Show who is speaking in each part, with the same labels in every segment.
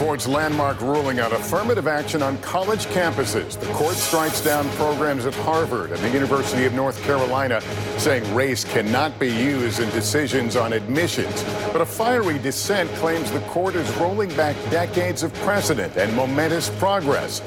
Speaker 1: Court's landmark ruling on affirmative action on college campuses. The court strikes down programs at Harvard and the University of North Carolina, saying race cannot be used in decisions on admissions. But a fiery dissent claims the court is rolling back decades of precedent and momentous progress.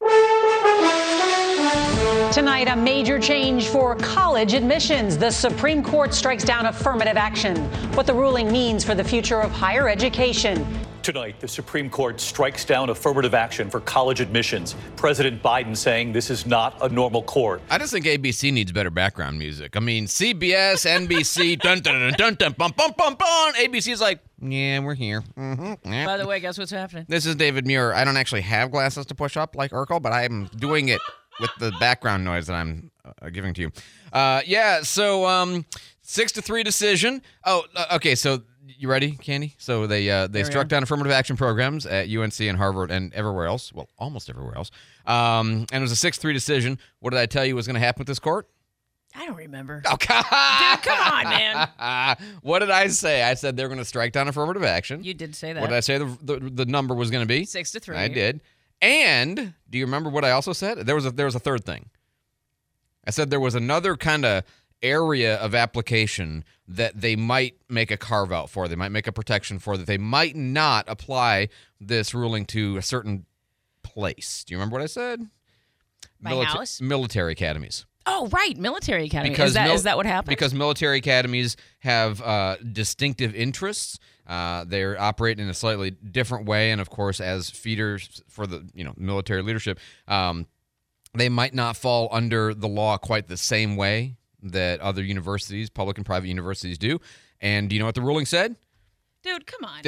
Speaker 2: Tonight, a major change for college admissions. The Supreme Court strikes down affirmative action. What the ruling means for the future of higher education.
Speaker 3: Tonight, the Supreme Court strikes down affirmative action for college admissions. President Biden saying this is not a normal court.
Speaker 4: I just think ABC needs better background music. I mean, CBS, NBC, dun dun dun dun dun, bum bum bum bum. ABC's like, yeah, we're here. Mm-hmm. Yeah.
Speaker 5: By the way, guess what's happening?
Speaker 4: This is David Muir. I don't actually have glasses to push up like Urkel, but I'm doing it with the background noise that I'm giving to you. So 6-3 decision. Oh, okay, so you ready, Candy? So they struck down affirmative action programs at UNC and Harvard and everywhere else. Well, almost everywhere else. And it was a 6-3 decision. What did I tell you was going to happen with this court?
Speaker 5: I don't remember.
Speaker 4: Oh,
Speaker 5: Dude, come on, man.
Speaker 4: What did I say? I said they're going to strike down affirmative action.
Speaker 5: You did say that.
Speaker 4: What did I say the number was going to be?
Speaker 5: 6-3.
Speaker 4: I did. And do you remember what I also said? There was a third thing. I said there was another kind of area of application that they might make a carve out for. They might make a protection for, that they might not apply this ruling to a certain place. Do you remember what I said?
Speaker 5: My house?
Speaker 4: Military academies.
Speaker 5: Oh, right. Military academy. Is that what happened?
Speaker 4: Because military academies have distinctive interests. They're operating in a slightly different way, and of course, as feeders for the military leadership, they might not fall under the law quite the same way that other universities, public and private universities, do. And do you know what the ruling said?
Speaker 5: Dude, come on.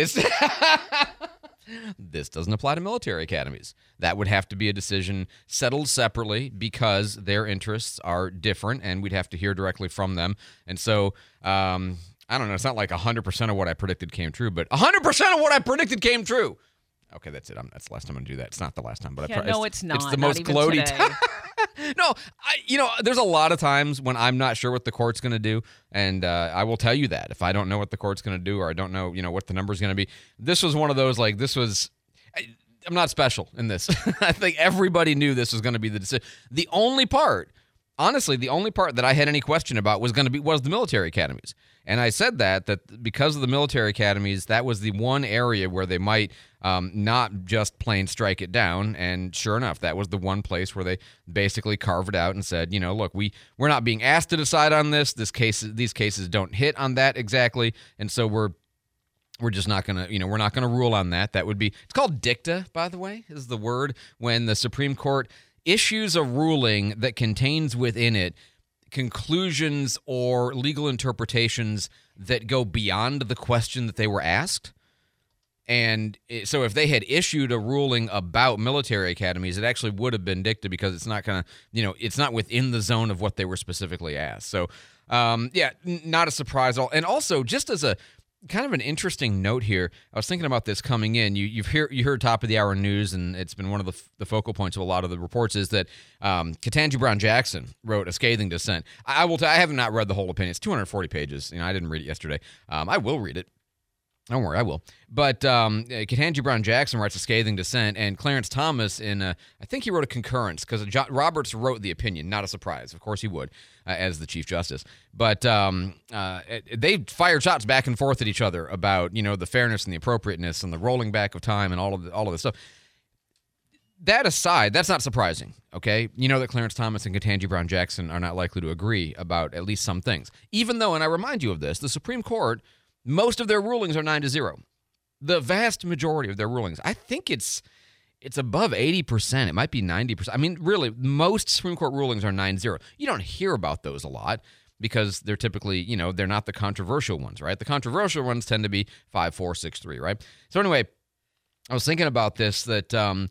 Speaker 4: This doesn't apply to military academies. That would have to be a decision settled separately because their interests are different, and we'd have to hear directly from them. And so, I don't know, it's not like 100% of what I predicted came true, but 100% of what I predicted came true. Okay, that's it. That's the last time I'm going to do that. It's not the last time, but
Speaker 5: it's not.
Speaker 4: It's the most gloaty time. No, there's a lot of times when I'm not sure what the court's going to do, and I will tell you that. If I don't know what the court's going to do, or I don't know, what the number's going to be, this was one of those, I'm not special in this. I think everybody knew this was going to be the decision. The only part that I had any question about was the military academies. And I said that because of the military academies, that was the one area where they might not just plain strike it down. And sure enough, that was the one place where they basically carved it out and said, look, we're not being asked to decide on this. These cases don't hit on that exactly, and so we're just not gonna, we're not gonna rule on that. That would be, it's called dicta, by the way, is the word when the Supreme Court issues a ruling that contains within it conclusions or legal interpretations that go beyond the question that they were asked. And so if they had issued a ruling about military academies, it actually would have been dicta because it's not going to, it's not within the zone of what they were specifically asked. So, not a surprise at all. And also, just as a kind of an interesting note here, I was thinking about this coming in. You heard top of the hour news, and it's been one of the focal points of a lot of the reports, is that Ketanji Brown Jackson wrote a scathing dissent. I have not read the whole opinion. It's 240 pages. I didn't read it yesterday. I will read it. Don't worry, I will. But Ketanji Brown Jackson writes a scathing dissent, and Clarence Thomas, I think he wrote a concurrence, because Roberts wrote the opinion. Not a surprise. Of course he would, as the Chief Justice. But they fired shots back and forth at each other about, the fairness and the appropriateness and the rolling back of time and all of this stuff. That aside, that's not surprising, okay? You know that Clarence Thomas and Ketanji Brown Jackson are not likely to agree about at least some things. Even though, and I remind you of this, the Supreme Court, most of their rulings are 9-0. The vast majority of their rulings, I think it's above 80%. It might be 90%. I mean, really, most Supreme Court rulings are 9-0. You don't hear about those a lot because they're typically, they're not the controversial ones, right? The controversial ones tend to be 5-4, 6-3, right? So anyway, I was thinking about this, that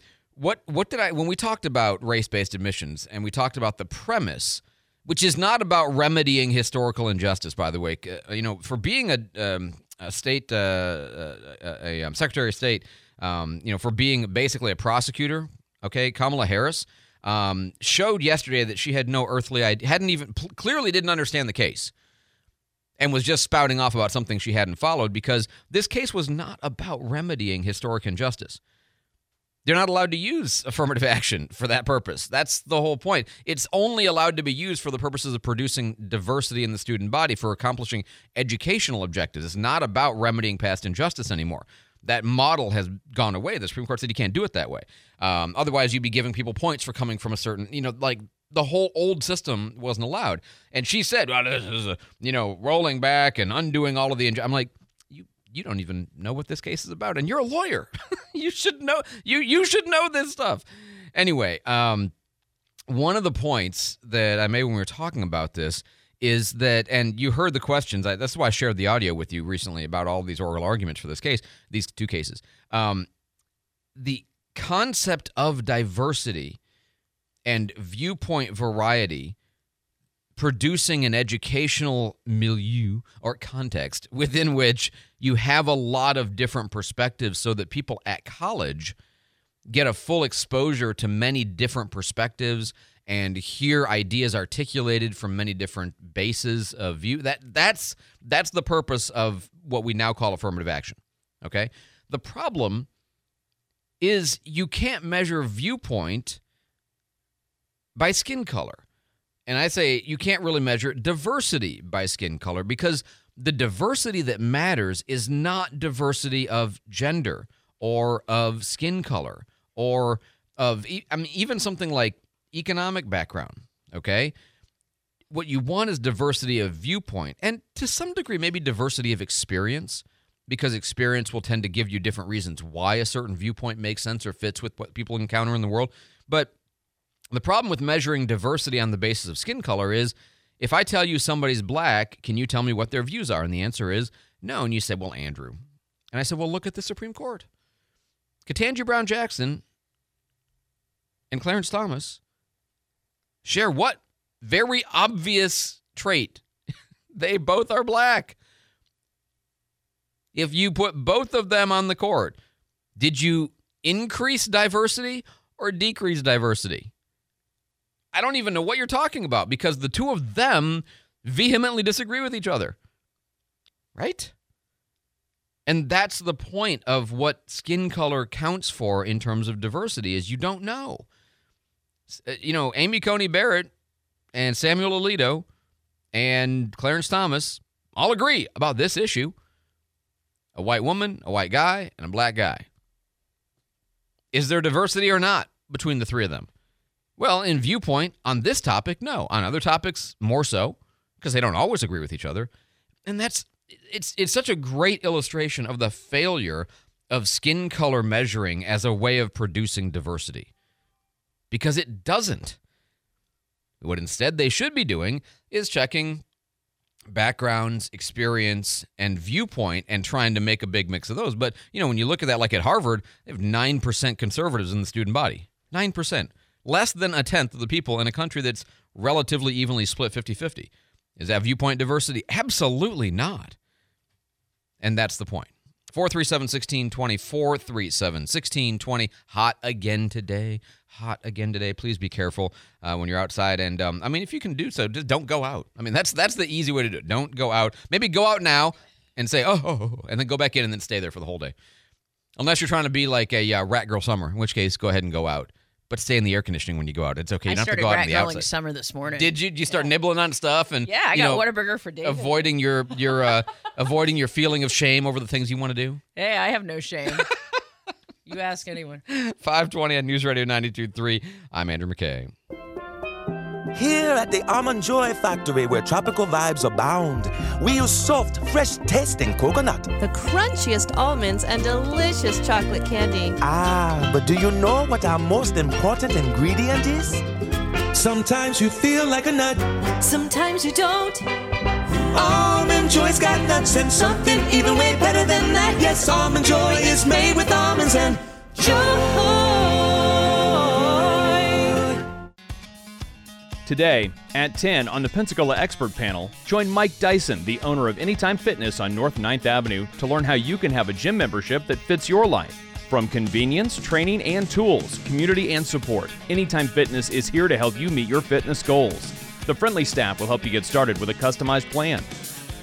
Speaker 4: when we talked about race-based admissions and we talked about the premise, which is not about remedying historical injustice, by the way. For being a state, Secretary of State, for being basically a prosecutor, okay, Kamala Harris showed yesterday that she had no earthly idea, clearly didn't understand the case, and was just spouting off about something she hadn't followed, because this case was not about remedying historic injustice. They're not allowed to use affirmative action for that purpose. That's the whole point. It's only allowed to be used for the purposes of producing diversity in the student body, for accomplishing educational objectives. It's not about remedying past injustice anymore. That model has gone away. The Supreme Court said you can't do it that way. Otherwise, you'd be giving people points for coming from a certain, like the whole old system wasn't allowed. And she said, well, this is, rolling back and undoing all of the I'm like, you don't even know what this case is about, and you're a lawyer. You should know. You should know this stuff. Anyway, one of the points that I made when we were talking about this is that, and you heard the questions. That's why I shared the audio with you recently about all these oral arguments for this case, these two cases. The concept of diversity and viewpoint variety producing an educational milieu or context within which you have a lot of different perspectives so that people at college get a full exposure to many different perspectives and hear ideas articulated from many different bases of view. That's the purpose of what we now call affirmative action, okay? The problem is you can't measure viewpoint by skin color. And I say you can't really measure diversity by skin color, because the diversity that matters is not diversity of gender or of skin color or of, even something like economic background, okay? What you want is diversity of viewpoint, and to some degree maybe diversity of experience, because experience will tend to give you different reasons why a certain viewpoint makes sense or fits with what people encounter in the world. But the problem with measuring diversity on the basis of skin color is, if I tell you somebody's black, can you tell me what their views are? And the answer is no. And you said, well, Andrew. And I said, well, look at the Supreme Court. Ketanji Brown Jackson and Clarence Thomas share what? Very obvious trait. They both are black. If you put both of them on the court, did you increase diversity or decrease diversity? I don't even know what you're talking about, because the two of them vehemently disagree with each other, right? And that's the point of what skin color counts for in terms of diversity, is you don't know. Amy Coney Barrett and Samuel Alito and Clarence Thomas all agree about this issue. A white woman, a white guy, and a black guy. Is there diversity or not between the three of them? Well, in viewpoint, on this topic, no. On other topics, more so, because they don't always agree with each other. And it's such a great illustration of the failure of skin color measuring as a way of producing diversity, because it doesn't. What instead they should be doing is checking backgrounds, experience, and viewpoint and trying to make a big mix of those. But, when you look at that, like at Harvard, they have 9% conservatives in the student body. 9%. Less than a tenth of the people in a country that's relatively evenly split 50-50. Is that viewpoint diversity? Absolutely not. And that's the point. 437-1620, 437-1620. Hot again today. Hot again today. Please be careful when you're outside. And, if you can do so, just don't go out. That's the easy way to do it. Don't go out. Maybe go out now and say, oh, and then go back in and then stay there for the whole day. Unless you're trying to be like a rat girl summer, in which case go ahead and go out. But stay in the air conditioning when you go out. It's okay. You don't have to go out in the outside. I started rat-grilling
Speaker 5: summer this morning.
Speaker 4: Did you? Did you start nibbling on stuff? And
Speaker 5: yeah, I got Whataburger for David.
Speaker 4: Avoiding your avoiding your feeling of shame over the things you want to do?
Speaker 5: Hey, I have no shame. You ask anyone.
Speaker 4: 520 on News Radio 92.3. I'm Andrew McKay.
Speaker 6: Here at the Almond Joy Factory, where tropical vibes abound, we use soft, fresh-tasting coconut.
Speaker 7: The crunchiest almonds and delicious chocolate candy.
Speaker 6: Ah, but do you know what our most important ingredient is? Sometimes you feel like a nut.
Speaker 7: Sometimes you don't.
Speaker 6: Almond Joy's got nuts and something even way better than that. Yes, Almond Joy is made with almonds and joy.
Speaker 8: Today, at 10 on the Pensacola Expert Panel, join Mike Dyson, the owner of Anytime Fitness on North 9th Avenue, to learn how you can have a gym membership that fits your life. From convenience, training, and tools, community, and support, Anytime Fitness is here to help you meet your fitness goals. The friendly staff will help you get started with a customized plan.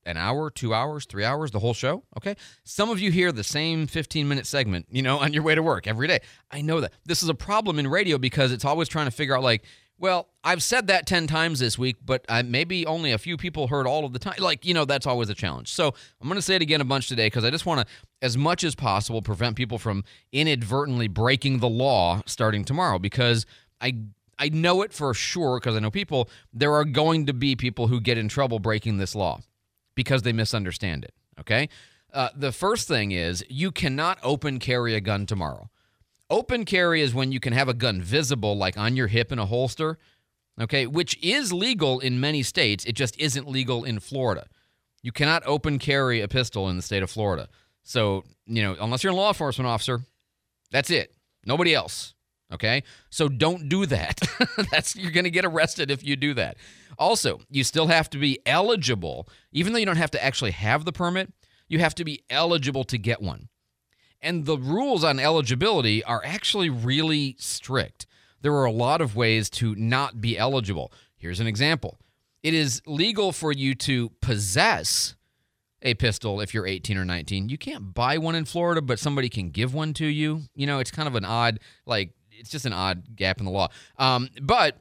Speaker 4: an hour, 2 hours, 3 hours, the whole show, okay? Some of you hear the same 15-minute segment, on your way to work every day. I know that. This is a problem in radio because it's always trying to figure out, well, I've said that 10 times this week, but maybe only a few people heard all of the time. That's always a challenge. So I'm going to say it again a bunch today because I just want to, as much as possible, prevent people from inadvertently breaking the law starting tomorrow because I know it for sure because I know people, there are going to be people who get in trouble breaking this law because they misunderstand it, okay? The first thing is you cannot open carry a gun tomorrow. Open carry is when you can have a gun visible, like on your hip in a holster, okay, which is legal in many states. It just isn't legal in Florida. You cannot open carry a pistol in the state of Florida. So, unless you're a law enforcement officer, that's it. Nobody else, okay? So don't do that. You're going to get arrested if you do that. Also, you still have to be eligible. Even though you don't have to actually have the permit, you have to be eligible to get one. And the rules on eligibility are actually really strict. There are a lot of ways to not be eligible. Here's an example. It is legal for you to possess a pistol if you're 18 or 19. You can't buy one in Florida, but somebody can give one to you. It's kind of an odd, it's just an odd gap in the law. But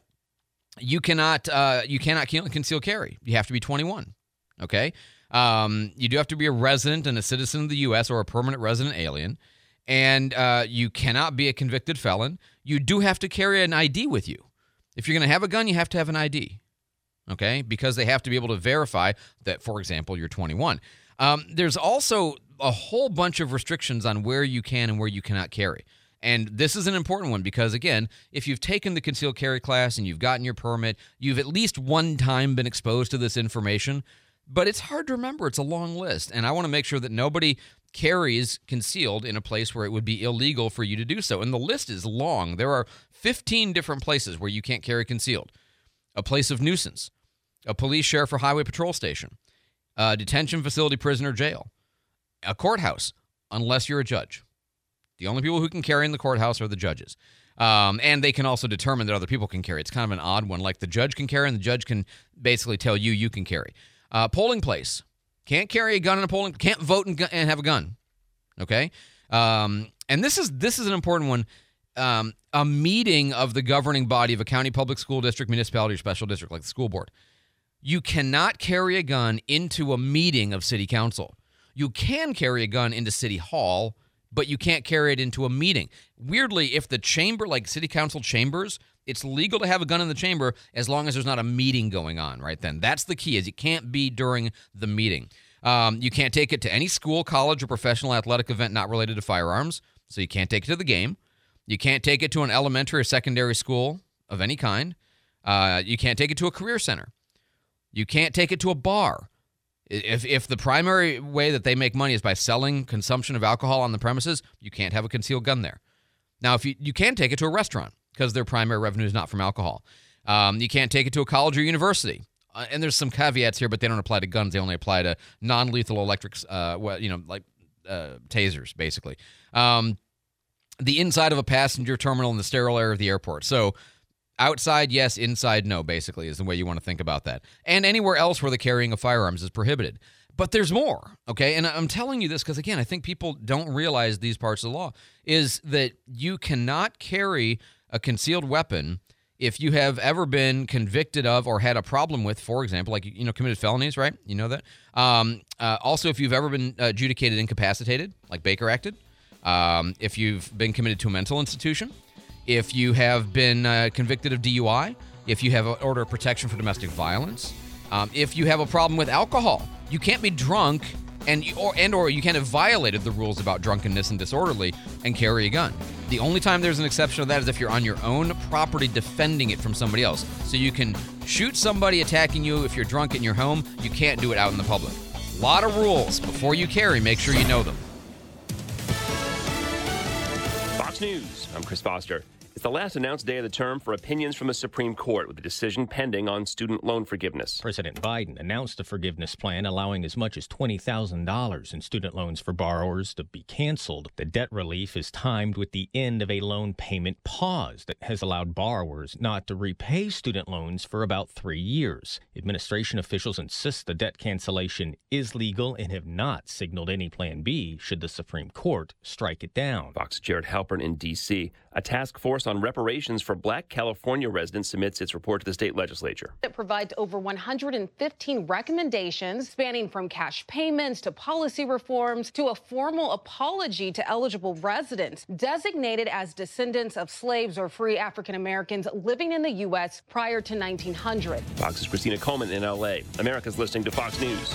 Speaker 4: you cannot conceal carry. You have to be 21, okay? You do have to be a resident and a citizen of the U.S. or a permanent resident alien, and you cannot be a convicted felon. You do have to carry an ID with you. If you're going to have a gun, you have to have an ID, okay, because they have to be able to verify that, for example, you're 21. There's also a whole bunch of restrictions on where you can and where you cannot carry. And this is an important one because, again, if you've taken the concealed carry class and you've gotten your permit, you've at least one time been exposed to this information. But it's hard to remember. It's a long list. And I want to make sure that nobody carries concealed in a place where it would be illegal for you to do so. And the list is long. There are 15 different places where you can't carry concealed. A place of nuisance, a police, sheriff, or highway patrol station, a detention facility, prison, or jail, a courthouse, unless you're a judge. The only people who can carry in the courthouse are the judges. And they can also determine that other people can carry. It's kind of an odd one. Like the judge can carry, and the judge can basically tell you can carry. Polling place. Can't carry a gun in a polling. Can't vote and have a gun. Okay? And this is an important one. A meeting of the governing body of a county, public school district, municipality, or special district, like the school board. You cannot carry a gun into a meeting of city council. You can carry a gun into city hall, but you can't carry it into a meeting. Weirdly, if the chamber, like city council chambers, it's legal to have a gun in the chamber as long as there's not a meeting going on right then. That's the key, is it can't be during the meeting. You can't take it to any school, college, or professional athletic event not related to firearms, so you can't take it to the game. You can't take it to an elementary or secondary school of any kind. You can't take it to a career center. You can't take it to a bar. If the primary way that they make money is by selling consumption of alcohol on the premises, you can't have a concealed gun there. Now, if you can take it to a restaurant because their primary revenue is not from alcohol. You can't take it to a college or university. And there's some caveats here, but they don't apply to guns. They only apply to non-lethal electrics, tasers, basically. The inside of a passenger terminal in the sterile air of the airport. So outside, yes. Inside, no, basically, is the way you want to think about that. And anywhere else where the carrying of firearms is prohibited. But there's more, okay? And I'm telling you this because, again, I think people don't realize these parts of the law, is that you cannot carry a concealed weapon if you have ever been convicted of or had a problem with, for example, like, committed felonies, right? You know that? Also, if you've ever been adjudicated incapacitated, like Baker acted, if you've been committed to a mental institution, if you have been convicted of DUI, if you have an order of protection for domestic violence, if you have a problem with alcohol, you can't be drunk or you can't have violated the rules about drunkenness and disorderly and carry a gun. The only time there's an exception to that is if you're on your own property defending it from somebody else. So you can shoot somebody attacking you if you're drunk in your home. You can't do it out in the public. A lot of rules. Before you carry, make sure you know them.
Speaker 9: Fox News, I'm Chris Foster. It's the last announced day of the term for opinions from the Supreme Court, with a decision pending on student loan forgiveness.
Speaker 10: President Biden announced a forgiveness plan allowing as much as $20,000 in student loans for borrowers to be canceled. The debt relief is timed with the end of a loan payment pause that has allowed borrowers not to repay student loans for about 3 years. Administration officials insist the debt cancellation is legal and have not signaled any plan B should the Supreme Court strike it down.
Speaker 9: Fox's Jared Halpern in D.C. A task force on reparations for Black California residents submits its report to the state legislature.
Speaker 11: It provides over 115 recommendations spanning from cash payments to policy reforms to a formal apology to eligible residents designated as descendants of slaves or free African Americans living in the U.S. prior to 1900.
Speaker 9: Fox's Christina Coleman in L.A. America's listening to Fox News.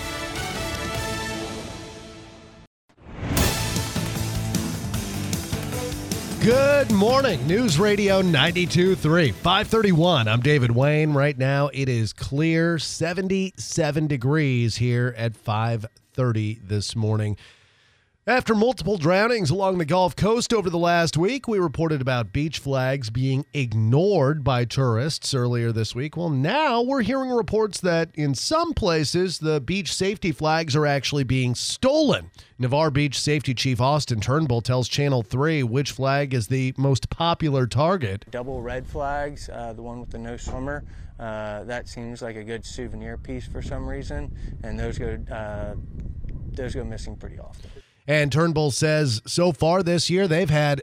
Speaker 12: Good morning, News Radio 92.3, 531. I'm David Wayne. Right now, it is clear, 77 degrees here at 5:30 this morning. After multiple drownings along the Gulf Coast over the last week, we reported about beach flags being ignored by tourists earlier this week. Well, now we're hearing reports that in some places, the beach safety flags are actually being stolen. Navarre Beach Safety Chief Austin Turnbull tells Channel 3 which flag is the most popular target.
Speaker 13: Double red flags, the one with the no swimmer. That seems like a good souvenir piece for some reason, and those go missing pretty often.
Speaker 12: And Turnbull says so far this year, they've had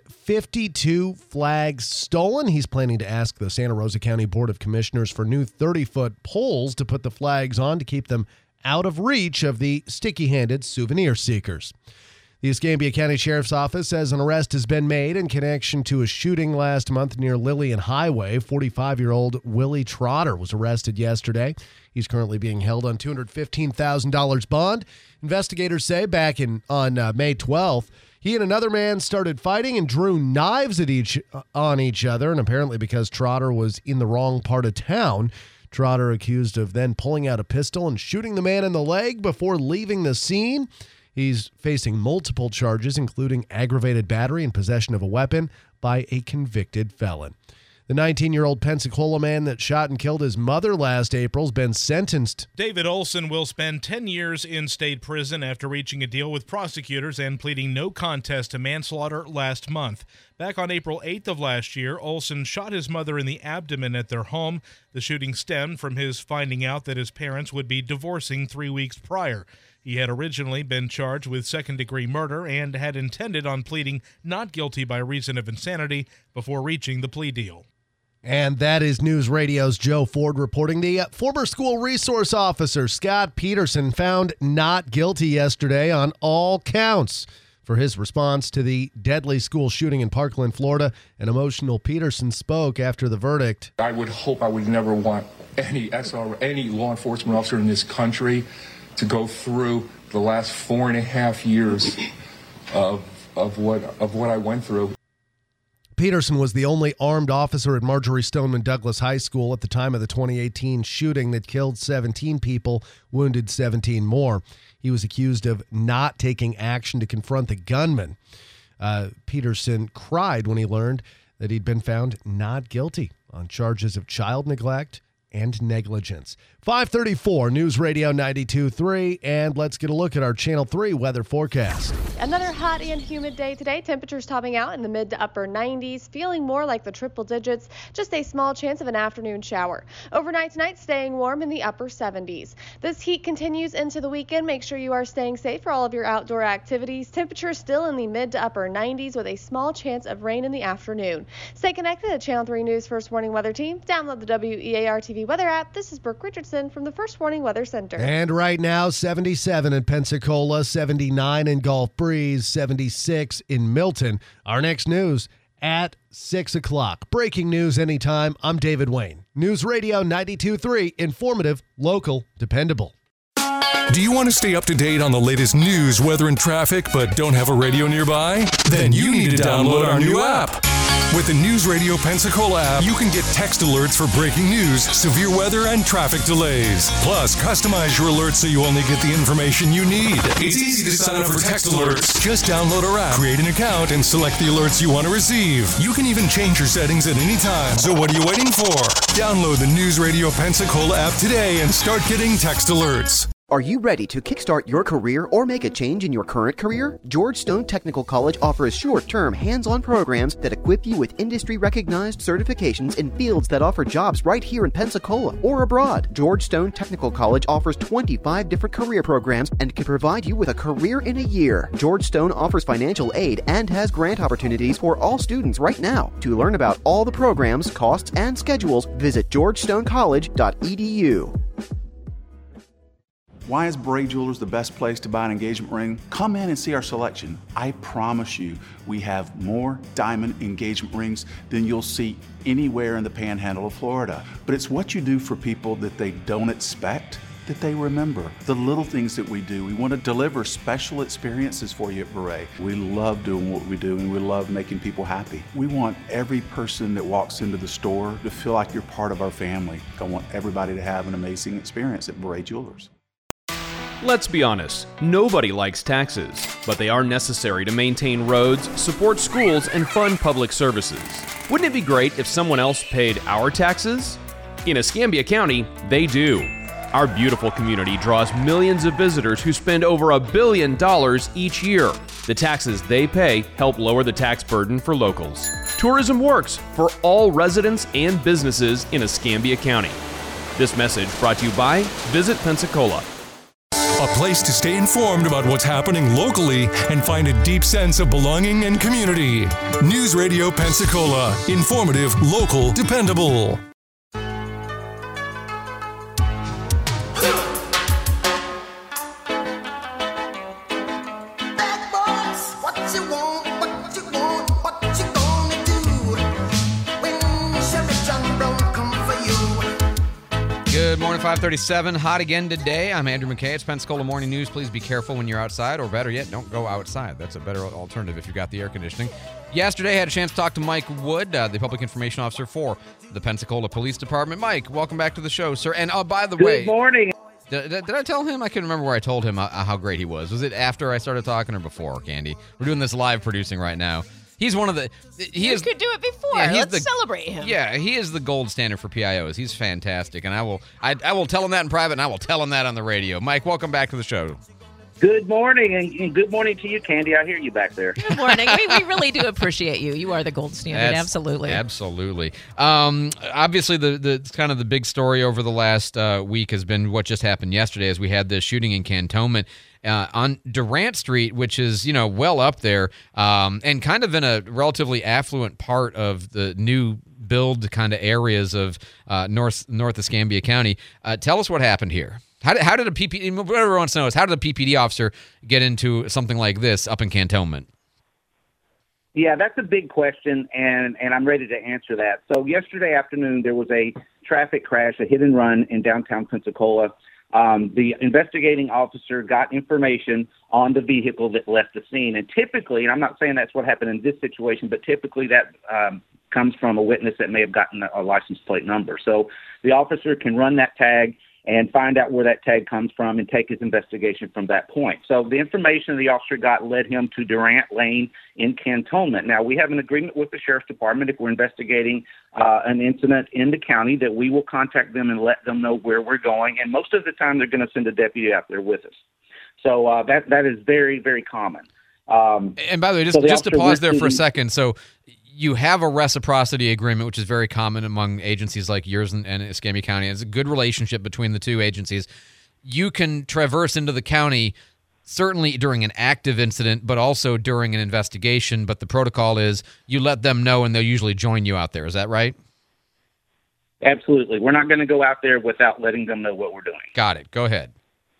Speaker 12: 52 flags stolen. He's planning to ask the Santa Rosa County Board of Commissioners for new 30-foot poles to put the flags on to keep them out of reach of the sticky-handed souvenir seekers. The Escambia County Sheriff's Office says an arrest has been made in connection to a shooting last month near Lillian Highway. 45-year-old Willie Trotter was arrested yesterday. He's currently being held on $215,000 bond. Investigators say back on May 12th, he and another man started fighting and drew knives on each other, and apparently because Trotter was in the wrong part of town. Trotter accused of then pulling out a pistol and shooting the man in the leg before leaving the scene. He's facing multiple charges, including aggravated battery and possession of a weapon by a convicted felon. The 19-year-old Pensacola man that shot and killed his mother last April has been sentenced.
Speaker 14: David Olson will spend 10 years in state prison after reaching a deal with prosecutors and pleading no contest to manslaughter last month. Back on April 8th of last year, Olson shot his mother in the abdomen at their home. The shooting stemmed from his finding out that his parents would be divorcing 3 weeks prior. He had originally been charged with second-degree murder and had intended on pleading not guilty by reason of insanity before reaching the plea deal.
Speaker 12: And that is News Radio's Joe Ford reporting. The former school resource officer, Scott Peterson, found not guilty yesterday on all counts for his response to the deadly school shooting in Parkland, Florida. An emotional Peterson spoke after the verdict.
Speaker 15: I would hope I would never want any law enforcement officer in this country to go through the last 4.5 years of what I went through.
Speaker 12: Peterson was the only armed officer at Marjorie Stoneman Douglas High School at the time of the 2018 shooting that killed 17 people, wounded 17 more. He was accused of not taking action to confront the gunman. Peterson cried when he learned that he'd been found not guilty on charges of child neglect and negligence. 534 News Radio 92.3, and let's get a look at our Channel 3 weather forecast.
Speaker 16: Another hot and humid day today. Temperatures topping out in the mid to upper 90s, feeling more like the triple digits. Just a small chance of an afternoon shower. Overnight tonight, staying warm in the upper 70s. This heat continues into the weekend. Make sure you are staying safe for all of your outdoor activities. Temperatures still in the mid to upper 90s with a small chance of rain in the afternoon. Stay connected to Channel 3 News First Warning Weather Team. Download the WEAR TV weather app. This is Brooke Richardson from the First Warning Weather Center.
Speaker 12: And right now, 77 in Pensacola, 79 in Gulf Breeze, 76 in Milton. Our next news at 6 o'clock. Breaking news anytime. I'm David Wayne. News Radio 92.3, informative, local, dependable.
Speaker 17: Do you want to stay up to date on the latest news, weather, and traffic, but don't have a radio nearby? Then you need to download our new app. With the News Radio Pensacola app, you can get text alerts for breaking news, severe weather, and traffic delays. Plus, customize your alerts so you only get the information you need. It's easy to sign up for text alerts. Just download our app, create an account, and select the alerts you want to receive. You can even change your settings at any time. So what are you waiting for? Download the News Radio Pensacola app today and start getting text alerts.
Speaker 1: Are you ready to kickstart your career or make a change in your current career? George Stone Technical College offers short-term, hands-on programs that equip you with industry-recognized certifications in fields that offer jobs right here in Pensacola or abroad. George Stone Technical College offers 25 different career programs and can provide you with a career in a year. George Stone offers financial aid and has grant opportunities for all students right now. To learn about all the programs, costs, and schedules, visit georgestoncollege.edu.
Speaker 2: Why is Bray Jewelers the best place to buy an engagement ring? Come in and see our selection. I promise you, we have more diamond engagement rings than you'll see anywhere in the panhandle of Florida. But it's what you do for people that they don't expect that they remember. The little things that we do. We want to deliver special experiences for you at Beret. We love doing what we do, and we love making people happy. We want every person that walks into the store to feel like you're part of our family. I want everybody to have an amazing experience at Beret Jewelers.
Speaker 8: Let's be honest, nobody likes taxes, but they are necessary to maintain roads, support schools, and fund public services. Wouldn't it be great if someone else paid our taxes? In Escambia County, they do. Our beautiful community draws millions of visitors who spend over $1 billion each year. The taxes they pay help lower the tax burden for locals. Tourism works for all residents and businesses in Escambia County. This message brought to you by Visit Pensacola.
Speaker 17: A place to stay informed about what's happening locally and find a deep sense of belonging and community. News Radio Pensacola. Informative, local, dependable.
Speaker 4: Good morning, 537. Hot again today. I'm Andrew McKay. It's Pensacola Morning News. Please be careful when you're outside, or better yet, don't go outside. That's a better alternative if you've got the air conditioning. Yesterday, I had a chance to talk to Mike Wood, the public information officer for the Pensacola Police Department. Mike, welcome back to the show, sir. And by the way,
Speaker 18: good morning.
Speaker 4: Did I tell him? I can't remember where I told him how great he was. Was it after I started talking or before, Candy? We're doing this live producing right now. He's one of the.
Speaker 5: You could do it before.
Speaker 4: Yeah,
Speaker 5: Let's celebrate him.
Speaker 4: Yeah, he is the gold standard for PIOs. He's fantastic, and I will tell him that in private, and I will tell him that on the radio. Mike, welcome back to the show.
Speaker 18: Good morning, and good morning to you, Candy. I hear you back there.
Speaker 5: Good morning. We really do appreciate you. You are the gold standard. Absolutely.
Speaker 4: Absolutely. Obviously, the kind of the big story over the last week has been what just happened yesterday, as we had this shooting in Cantonment. On Durant Street, which is, well up there, and kind of in a relatively affluent part of the new build kind of areas of North Escambia County. Tell us what happened here. How did a PPD, what everyone wants to know is, how did a PPD officer get into something like this up in Cantonment?
Speaker 18: Yeah, that's a big question, and I'm ready to answer that. So yesterday afternoon, there was a traffic crash, a hit and run in downtown Pensacola. The investigating officer got information on the vehicle that left the scene. And typically, and I'm not saying that's what happened in this situation, but typically that comes from a witness that may have gotten a license plate number. So the officer can run that tag and find out where that tag comes from and take his investigation from that point. So the information the officer got led him to Durant Lane in Cantonment. Now, we have an agreement with the Sheriff's Department if we're investigating an incident in the county that we will contact them and let them know where we're going. And most of the time, they're going to send a deputy out there with us. So that is very, very common.
Speaker 4: And by the way, just to pause there for a second, so you have a reciprocity agreement, which is very common among agencies like yours and Escambia County. It's a good relationship between the two agencies. You can traverse into the county certainly during an active incident, but also during an investigation. But the protocol is you let them know, and they'll usually join you out there. Is that right?
Speaker 18: Absolutely. We're not going to go out there without letting them know what we're doing.
Speaker 4: Got it. Go ahead.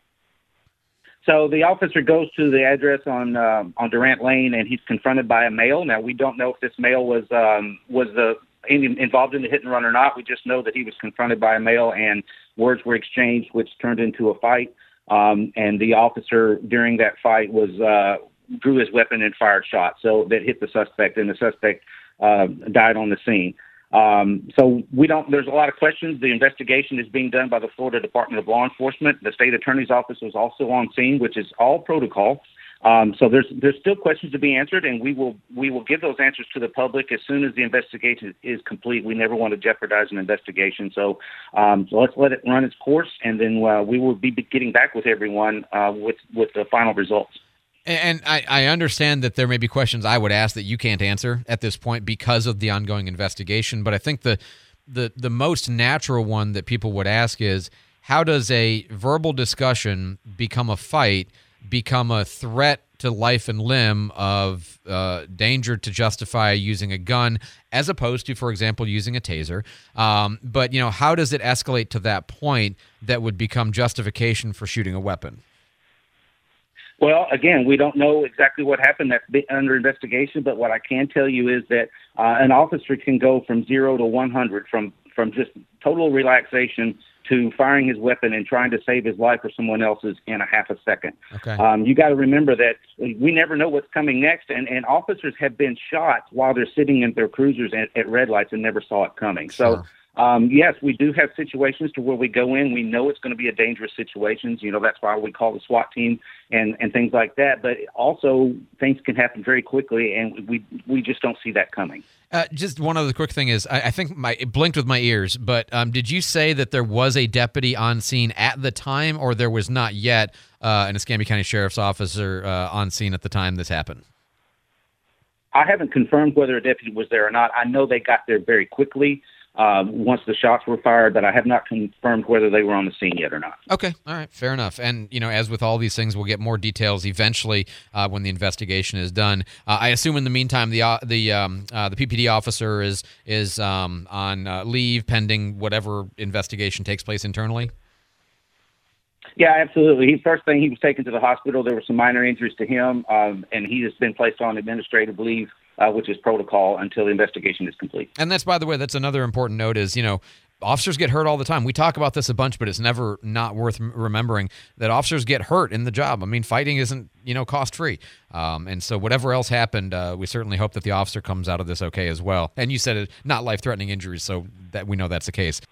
Speaker 18: So the officer goes to the address on Durant Lane, and he's confronted by a male. Now, we don't know if this male was involved in the hit and run or not. We just know that he was confronted by a male, and words were exchanged, which turned into a fight. And the officer, during that fight, drew his weapon and fired shots, so that hit the suspect, and the suspect died on the scene. So there's a lot of questions. The investigation is being done by the Florida Department of Law Enforcement. The state attorney's office was also on scene, which is all protocol. So there's still questions to be answered, and we will give those answers to the public as soon as the investigation is complete. We never want to jeopardize an investigation. So let's let it run its course, and then we will be getting back with everyone with the final results.
Speaker 4: And I understand that there may be questions I would ask that you can't answer at this point because of the ongoing investigation. But I think the most natural one that people would ask is, how does a verbal discussion become a fight, become a threat to life and limb of danger to justify using a gun, as opposed to, for example, using a taser? But how does it escalate to that point that would become justification for shooting a weapon?
Speaker 18: Well, again, we don't know exactly what happened. That's under investigation. But what I can tell you is that an officer can go from 0 to 100, from just total relaxation to firing his weapon and trying to save his life or someone else's in a half a second.
Speaker 4: Okay.
Speaker 18: You got to remember that we never know what's coming next, and officers have been shot while they're sitting in their cruisers at red lights and never saw it coming.
Speaker 4: Sure.
Speaker 18: So. Yes, we do have situations to where we go in. We know it's going to be a dangerous situation. That's why we call the SWAT team and things like that. But also, things can happen very quickly, and we just don't see that coming.
Speaker 4: Just one other quick thing is, I think it blinked with my ears, but did you say that there was a deputy on scene at the time, or there was not yet an Escambia County Sheriff's officer on scene at the time this happened?
Speaker 18: I haven't confirmed whether a deputy was there or not. I know they got there very quickly. Once the shots were fired, but I have not confirmed whether they were on the scene yet or not.
Speaker 4: Okay, all right, fair enough. And as with all these things, we'll get more details eventually when the investigation is done. I assume in the meantime, the PPD officer is on leave pending whatever investigation takes place internally.
Speaker 18: Yeah, absolutely. First thing, he was taken to the hospital. There were some minor injuries to him, and he has been placed on administrative leave, which is protocol until the investigation is complete.
Speaker 4: And that's, by the way, that's another important note is, officers get hurt all the time. We talk about this a bunch, but it's never not worth remembering that officers get hurt in the job. I mean, fighting isn't, cost-free. And so whatever else happened, we certainly hope that the officer comes out of this okay as well. And you said it, not life-threatening injuries, so that we know that's the case.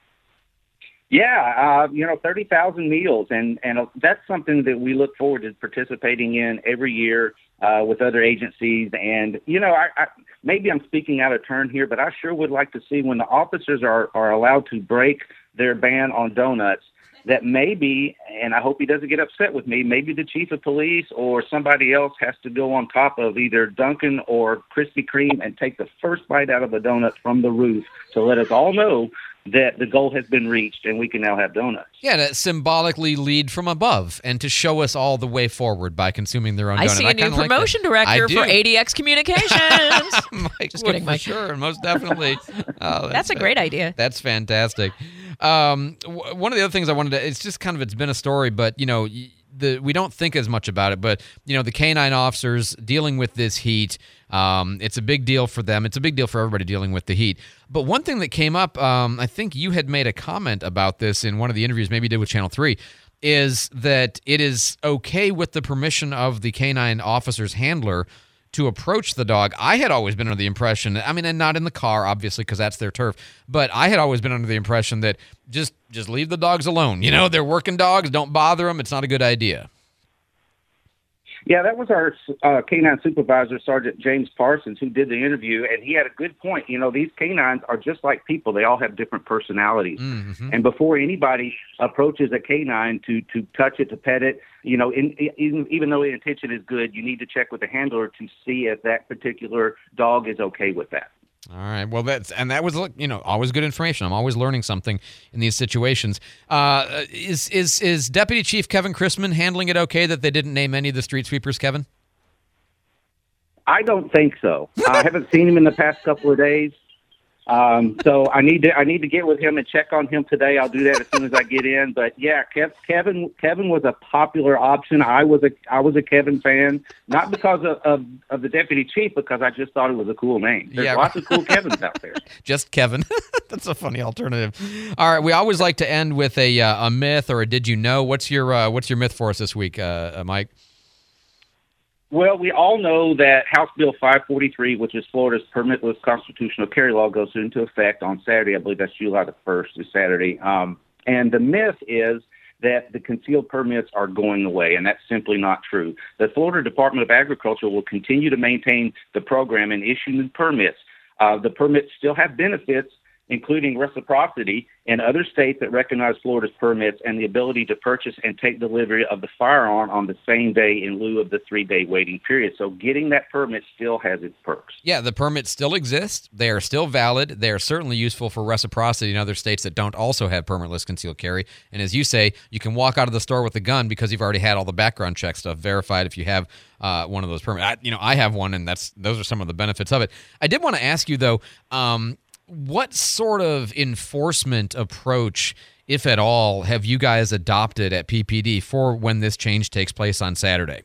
Speaker 18: Yeah, 30,000 meals, and that's something that we look forward to participating in every year with other agencies. And, I maybe I'm speaking out of turn here, but I sure would like to see when the officers are allowed to break their ban on donuts, that maybe, and I hope he doesn't get upset with me, maybe the chief of police or somebody else has to go on top of either Dunkin' or Krispy Kreme and take the first bite out of the donut from the roof to let us all know that the goal has been reached and we can now have donuts.
Speaker 4: Yeah, to symbolically lead from above and to show us all the way forward by consuming their own donut.
Speaker 5: I see a new promotion director for ADX Communications.
Speaker 4: Mike,
Speaker 5: just kidding, Mike.
Speaker 4: Sure, most definitely.
Speaker 5: That's a great idea.
Speaker 4: That's fantastic. One of the other things I wanted to, it's been a story, but, we don't think as much about it, but, the canine officers dealing with this heat, it's a big deal for them. It's a big deal for everybody dealing with the heat. But one thing that came up, I think you had made a comment about this in one of the interviews, maybe you did with Channel 3, is that it is okay with the permission of the canine officer's handler to approach the dog. I had always been under the impression, and not in the car, obviously, because that's their turf, but I had always been under the impression that just leave the dogs alone. They're working dogs. Don't bother them. It's not a good idea.
Speaker 18: Yeah, that was our canine supervisor, Sergeant James Parsons, who did the interview, and he had a good point. These canines are just like people. They all have different personalities. Mm-hmm. And before anybody approaches a canine to touch it, to pet it, even though the intention is good, you need to check with the handler to see if that particular dog is okay with that.
Speaker 4: All right. Well, that was always good information. I'm always learning something in these situations. Is Deputy Chief Kevin Chrisman handling it okay that they didn't name any of the street sweepers, Kevin?
Speaker 18: I don't think so. I haven't seen him in the past couple of days. So I need to get with him and check on him today. I'll do that as soon as I get in. But yeah, Kevin was a popular option. I was a Kevin fan, not because of the deputy chief, because I just thought it was a cool name. There's lots of cool Kevins out there.
Speaker 4: Just Kevin. That's a funny alternative. All right, we always like to end with a myth or a did you know. What's your myth for us this week, Mike?
Speaker 18: Well, we all know that House Bill 543, which is Florida's permitless constitutional carry law, goes into effect on Saturday. I believe that's July the 1st, is Saturday. And the myth is that the concealed permits are going away, and that's simply not true. The Florida Department of Agriculture will continue to maintain the program and issue new permits. The permits still have benefits, including reciprocity in other states that recognize Florida's permits and the ability to purchase and take delivery of the firearm on the same day in lieu of the 3-day waiting period. So getting that permit still has its perks.
Speaker 4: Yeah, the permits still exist. They are still valid. They are certainly useful for reciprocity in other states that don't also have permitless concealed carry. And as you say, you can walk out of the store with a gun because you've already had all the background check stuff verified if you have one of those permits. I have one, and those are some of the benefits of it. I did want to ask you, though, what sort of enforcement approach, if at all, have you guys adopted at PPD for when this change takes place on Saturday?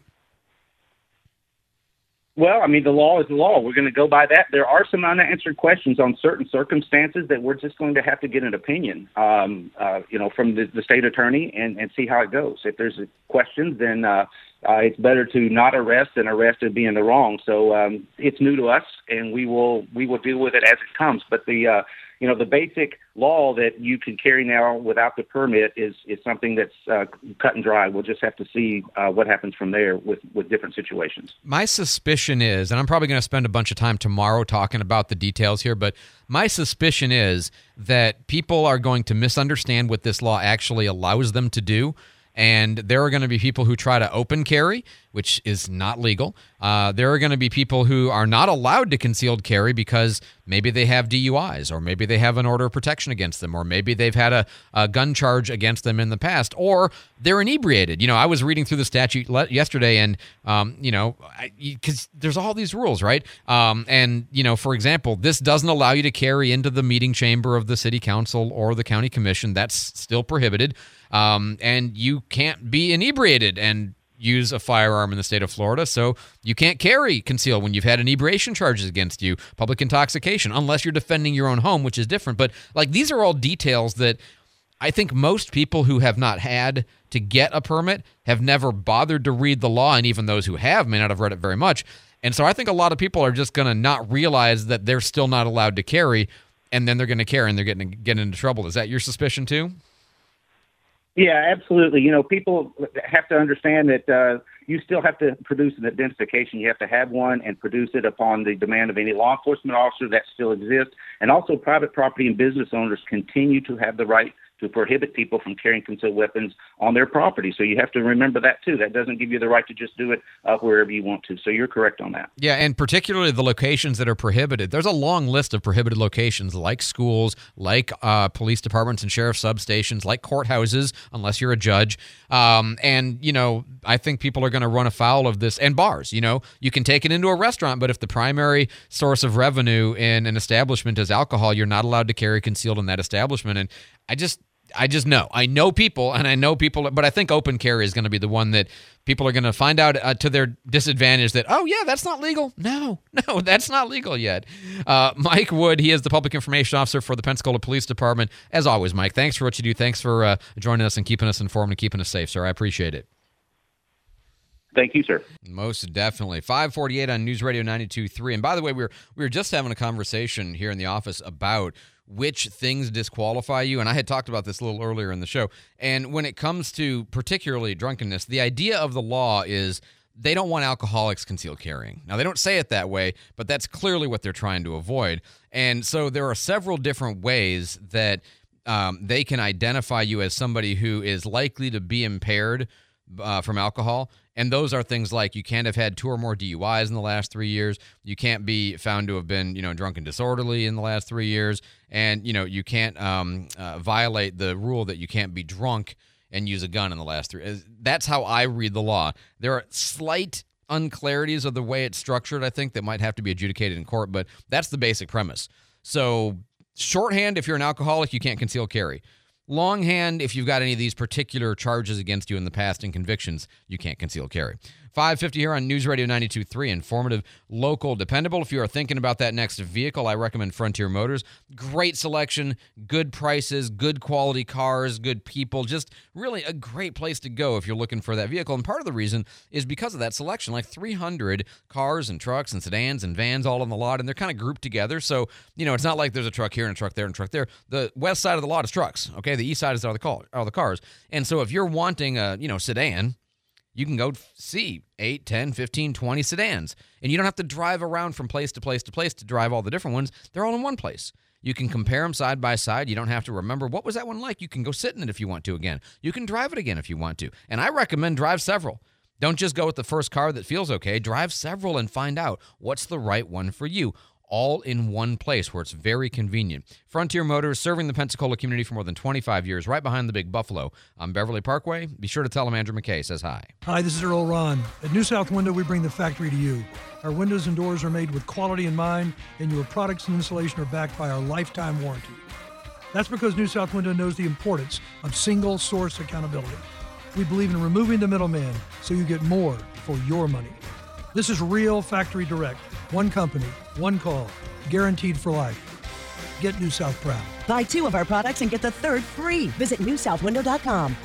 Speaker 18: Well, I mean, the law is the law. We're going to go by that. There are some unanswered questions on certain circumstances that we're just going to have to get an opinion, from the state attorney and see how it goes. If there's questions, then it's better to not arrest than arrest and be in the wrong. So it's new to us, and we will deal with it as it comes. But the basic law that you can carry now without the permit is something that's cut and dry. We'll just have to see what happens from there with different situations.
Speaker 4: My suspicion is, and I'm probably going to spend a bunch of time tomorrow talking about the details here, but my suspicion is that people are going to misunderstand what this law actually allows them to do. And there are going to be people who try to open carry, which is not legal. There are going to be people who are not allowed to concealed carry because maybe they have DUIs, or maybe they have an order of protection against them, or maybe they've had a gun charge against them in the past, or they're inebriated. I was reading through the statute yesterday, and, because there's all these rules, right? For example, this doesn't allow you to carry into the meeting chamber of the city council or the county commission. That's still prohibited. And you can't be inebriated and use a firearm in the state of Florida, so you can't carry concealed when you've had inebriation charges against you, public intoxication, unless you're defending your own home, which is different. But these are all details that I think most people who have not had to get a permit have never bothered to read the law, and even those who have may not have read it very much. And so I think a lot of people are just going to not realize that they're still not allowed to carry, and then they're going to carry and they're going to get into trouble. Is that your suspicion too?
Speaker 18: Yeah, absolutely. People have to understand that you still have to produce an identification. You have to have one and produce it upon the demand of any law enforcement officer. That still exists. And also private property and business owners continue to have the right to prohibit people from carrying concealed weapons on their property. So you have to remember that too. That doesn't give you the right to just do it wherever you want to. So you're correct on that.
Speaker 4: Yeah, and particularly the locations that are prohibited. There's a long list of prohibited locations like schools, like police departments and sheriff substations, like courthouses, unless you're a judge. I think people are going to run afoul of this. And bars, you can take it into a restaurant, but if the primary source of revenue in an establishment is alcohol, you're not allowed to carry concealed in that establishment. And I just know. I know people, but I think open carry is going to be the one that people are going to find out to their disadvantage that, oh, yeah, that's not legal. No, that's not legal yet. Mike Wood, he is the public information officer for the Pensacola Police Department. As always, Mike, thanks for what you do. Thanks for joining us and keeping us informed and keeping us safe, sir. I appreciate it.
Speaker 18: Thank you, sir.
Speaker 4: Most definitely. 548 on News Radio 92.3. And by the way, we were just having a conversation here in the office about which things disqualify you. And I had talked about this a little earlier in the show. And when it comes to particularly drunkenness, the idea of the law is they don't want alcoholics concealed carrying. Now, they don't say it that way, but that's clearly what they're trying to avoid. And so there are several different ways that they can identify you as somebody who is likely to be impaired from alcohol. And those are things like you can't have had 2 or more DUIs in the last 3 years. You can't be found to have been, drunk and disorderly in the last 3 years. And, you can't violate the rule that you can't be drunk and use a gun in the last 3. That's how I read the law. There are slight unclarities of the way it's structured, I think, that might have to be adjudicated in court, but that's the basic premise. So shorthand, if you're an alcoholic, you can't conceal carry. Longhand, if you've got any of these particular charges against you in the past and convictions, you can't conceal carry. 550 here on News Radio 92.3, informative, local, dependable. If you are thinking about that next vehicle, I recommend Frontier Motors. Great selection, good prices, good quality cars, good people. Just really a great place to go if you're looking for that vehicle. And part of the reason is because of that selection, like 300 cars and trucks and sedans and vans all on the lot, and they're kind of grouped together. So, it's not like there's a truck here and a truck there and a truck there. The west side of the lot is trucks, okay? The east side are the cars. And so if you're wanting a, sedan, you can go see 8, 10, 15, 20 sedans. And you don't have to drive around from place to place to place to drive all the different ones. They're all in one place. You can compare them side by side. You don't have to remember, what was that one like? You can go sit in it if you want to again. You can drive it again if you want to. And I recommend drive several. Don't just go with the first car that feels okay. Drive several and find out what's the right one for you. All in one place where it's very convenient. Frontier Motors, serving the Pensacola community for more than 25 years, right behind the Big Buffalo on Beverly Parkway. Be sure to tell them Andrew McKay says hi.
Speaker 3: Hi, this is Earl Ron. At New South Window, we bring the factory to you. Our windows and doors are made with quality in mind, and your products and installation are backed by our lifetime warranty. That's because New South Window knows the importance of single source accountability. We believe in removing the middleman so you get more for your money. This is real factory direct. One company, one call, guaranteed for life. Get New South proud.
Speaker 6: Buy 2 of our products and get the 3rd free. Visit newsouthwindow.com.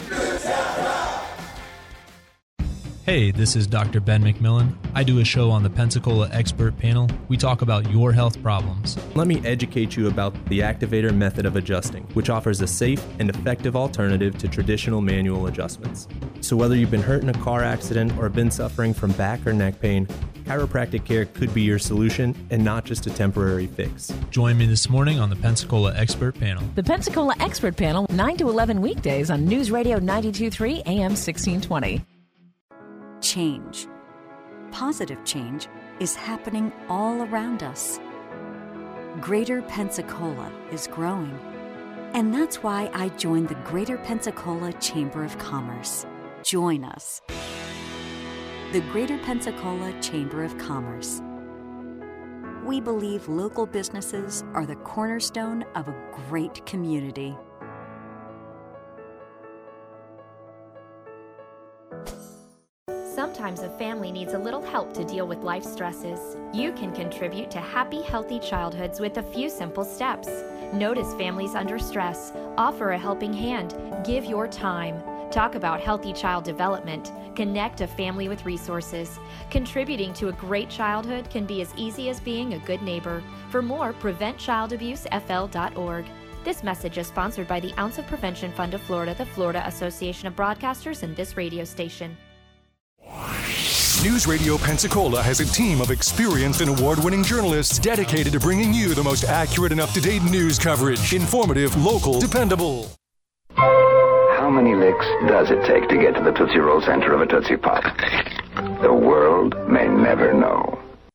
Speaker 7: Hey, this is Dr. Ben McMillan. I do a show on the Pensacola Expert Panel. We talk about your health problems.
Speaker 19: Let me educate you about the Activator method of adjusting, which offers a safe and effective alternative to traditional manual adjustments. So whether you've been hurt in a car accident or been suffering from back or neck pain, chiropractic care could be your solution and not just a temporary fix.
Speaker 7: Join me this morning on the Pensacola Expert Panel.
Speaker 20: The Pensacola Expert Panel, 9 to 11 weekdays on News Radio 92.3 AM 1620.
Speaker 21: Change. Positive change is happening all around us. Greater Pensacola is growing. And that's why I joined the Greater Pensacola Chamber of Commerce. Join us. The Greater Pensacola Chamber of Commerce. We believe local businesses are the cornerstone of a great community.
Speaker 22: Sometimes a family needs a little help to deal with life stresses. You can contribute to happy, healthy childhoods with a few simple steps. Notice families under stress, offer a helping hand, give your time. Talk about healthy child development, connect a family with resources. Contributing to a great childhood can be as easy as being a good neighbor. For more, preventchildabusefl.org. This message is sponsored by the Ounce of Prevention Fund of Florida, the Florida Association of Broadcasters, and this radio station.
Speaker 17: News Radio Pensacola has a team of experienced and award-winning journalists dedicated to bringing you the most accurate and up-to-date news coverage. Informative, local, dependable.
Speaker 23: How many licks does it take to get to the Tootsie Roll center of a Tootsie Pop? The world may never know.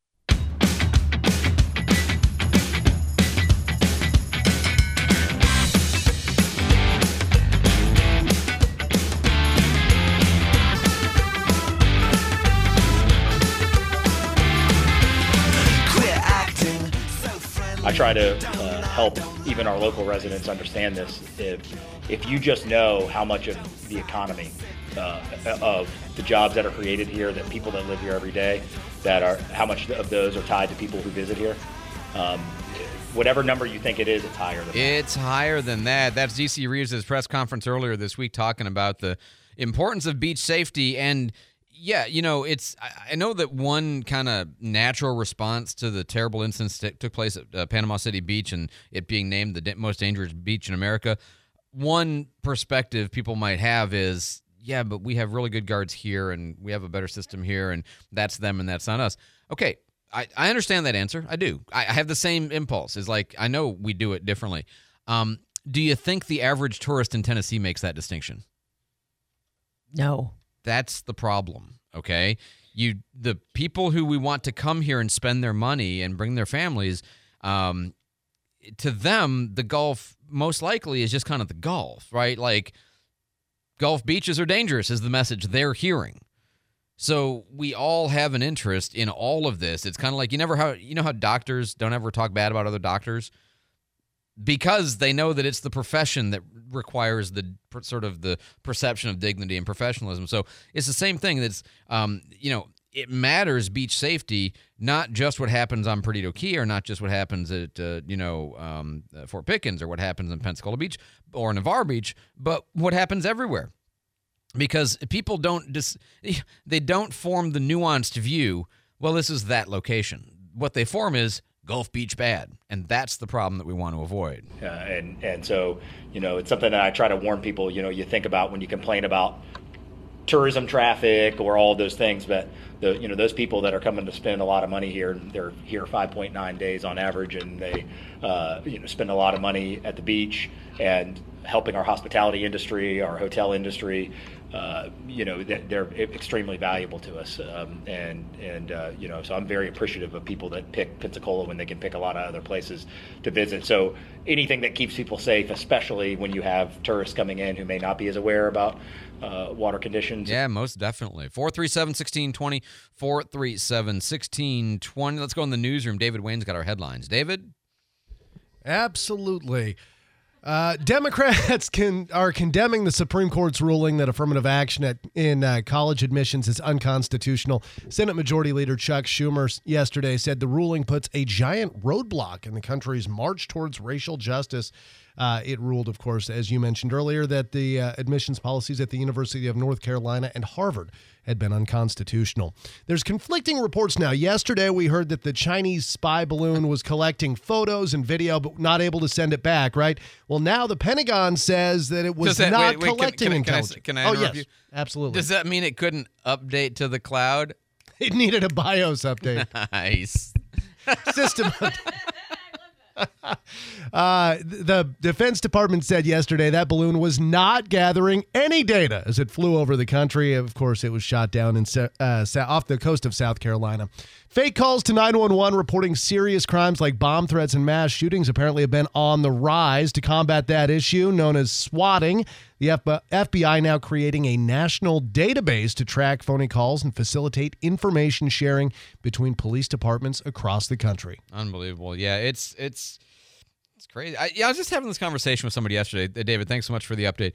Speaker 24: I try to help even our local residents understand this. If you just know how much of the economy, of the jobs that are created here, that people that live here every day, how much of those are tied to people who visit here. Whatever number you think it is, it's higher than that.
Speaker 4: It's higher than that. That's D.C. Reeves' press conference earlier this week talking about the importance of beach safety. And yeah, I know that one kind of natural response to the terrible incidents that took place at Panama City Beach and it being named the most dangerous beach in America, one perspective people might have is, yeah, but we have really good guards here and we have a better system here and that's them and that's not us. Okay, I understand that answer. I do. I have the same impulse. It's like, I know we do it differently. Do you think the average tourist in Tennessee makes that distinction?
Speaker 5: No.
Speaker 4: That's the problem, okay? The people who we want to come here and spend their money and bring their families, to them, the Gulf most likely is just kind of the Gulf, right? Like, Gulf beaches are dangerous is the message they're hearing. So we all have an interest in all of this. It's kind of like, you know how doctors don't ever talk bad about other doctors? because they know that it's the profession that requires the sort of the perception of dignity and professionalism. So it's the same thing. That's it matters, beach safety, not just what happens on Perdido Key or not just what happens at Fort Pickens or what happens in Pensacola Beach or Navarre Beach, but what happens everywhere. Because people don't form the nuanced view, well, this is that location. What they form is Gulf Beach bad, and that's the problem that we want to avoid.
Speaker 24: And so, it's something that I try to warn people, you think about when you complain about tourism traffic or all of those things, but those people that are coming to spend a lot of money here, they're here 5.9 days on average, and they spend a lot of money at the beach and helping our hospitality industry, our hotel industry. They're extremely valuable to us, so I'm very appreciative of people that pick Pensacola when they can pick a lot of other places to visit. So anything that keeps people safe, especially when you have tourists coming in who may not be as aware about water conditions.
Speaker 4: Yeah, most definitely. 437-1620, 437-1620. Let's go in the newsroom. David Wayne's got our headlines. David?
Speaker 12: Absolutely. Democrats are condemning the Supreme Court's ruling that affirmative action in college admissions is unconstitutional. Senate Majority Leader Chuck Schumer yesterday said the ruling puts a giant roadblock in the country's march towards racial justice. It ruled, of course, as you mentioned earlier, that the admissions policies at the University of North Carolina and Harvard had been unconstitutional. There's conflicting reports now. Yesterday, we heard that the Chinese spy balloon was collecting photos and video, but not able to send it back, right? Well, now the Pentagon says that it was not collecting intelligence.
Speaker 4: Can I interrupt you?
Speaker 12: Absolutely.
Speaker 4: Does that mean it couldn't update to the cloud?
Speaker 12: It needed a BIOS update.
Speaker 4: Nice.
Speaker 12: System update. The Defense Department said yesterday that balloon was not gathering any data as it flew over the country. Of course, it was shot down off the coast of South Carolina. Fake calls to 911 reporting serious crimes like bomb threats and mass shootings apparently have been on the rise. To combat that issue, known as swatting, the FBI now creating a national database to track phony calls and facilitate information sharing between police departments across the country.
Speaker 4: Unbelievable. Yeah, it's crazy. I was just having this conversation with somebody yesterday. David, thanks so much for the update.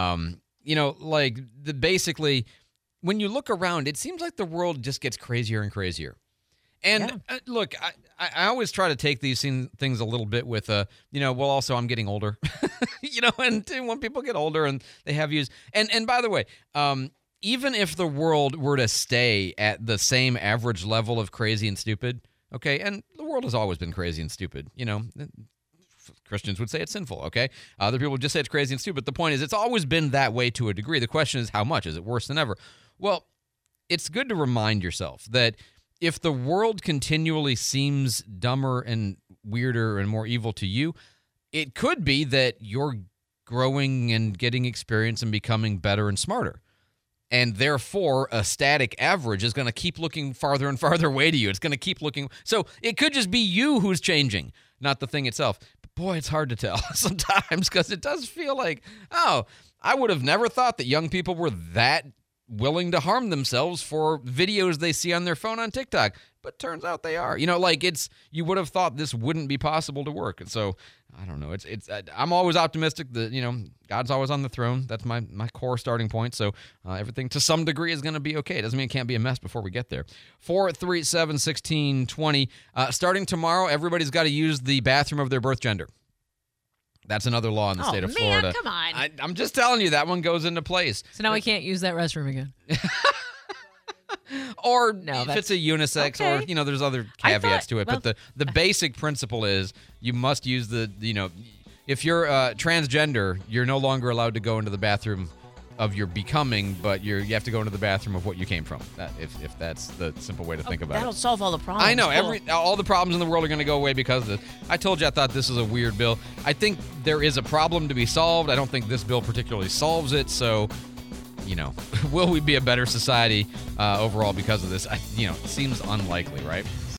Speaker 4: Basically, when you look around, it seems like the world just gets crazier and crazier. And look, I always try to take these things a little bit with, also I'm getting older, and when people get older and they have views. And by the way, even if the world were to stay at the same average level of crazy and stupid, okay, and the world has always been crazy and stupid, Christians would say it's sinful, okay? Other people would just say it's crazy and stupid. The point is, it's always been that way to a degree. The question is, how much? Is it worse than ever? Well, it's good to remind yourself that if the world continually seems dumber and weirder and more evil to you, it could be that you're growing and getting experience and becoming better and smarter. And therefore, a static average is going to keep looking farther and farther away to you. It's going to keep looking. So it could just be you who's changing, not the thing itself. But boy, it's hard to tell sometimes because it does feel like, I would have never thought that young people were that willing to harm themselves for videos they see on their phone on TikTok. But turns out they are. You would have thought this wouldn't be possible to work. And so, I don't know. I'm always optimistic that, God's always on the throne. That's my core starting point. So everything to some degree is going to be okay. It doesn't mean it can't be a mess before we get there. 437-1620. Starting tomorrow, everybody's got to use the bathroom of their birth gender. That's another law in the state of Florida.
Speaker 5: Come on.
Speaker 4: I'm just telling you, that one goes into place.
Speaker 25: So now we can't use that restroom again.
Speaker 4: Or if it's a unisex, or there's other caveats to it. But the basic principle is you must use if you're transgender, you're no longer allowed to go into the bathroom of your becoming, but you have to go into the bathroom of what you came from. If that's the simple way to think about it.
Speaker 5: That'll solve all the problems.
Speaker 4: I know. All the problems in the world are going to go away because of this. I told you I thought this was a weird bill. I think there is a problem to be solved. I don't think this bill particularly solves it. So, will we be a better society overall because of this? It seems unlikely, right?